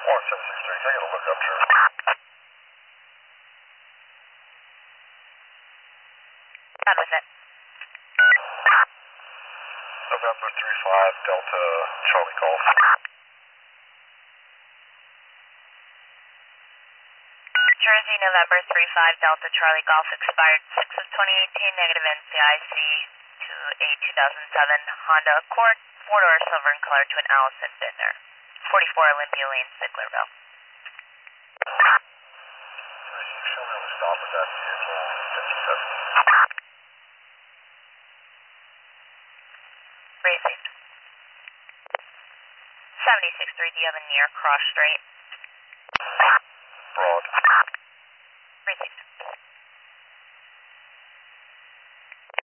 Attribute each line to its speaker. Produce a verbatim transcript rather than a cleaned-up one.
Speaker 1: one seven six three, can I get a lookup, sir?
Speaker 2: Done with it.
Speaker 1: November three five, Delta Charlie Golf.
Speaker 2: Jersey, November three five, Delta Charlie Golf, expired six of twenty eighteen, negative N C I C to a two thousand seven Honda Accord, four-door silver in color, twin Allison Bittner, forty-four Olympia Lane, Sicklerville.
Speaker 1: Show me the stop of that vehicle, fifty-seven.
Speaker 2: Racing. seventy-six three, do you have a near cross straight?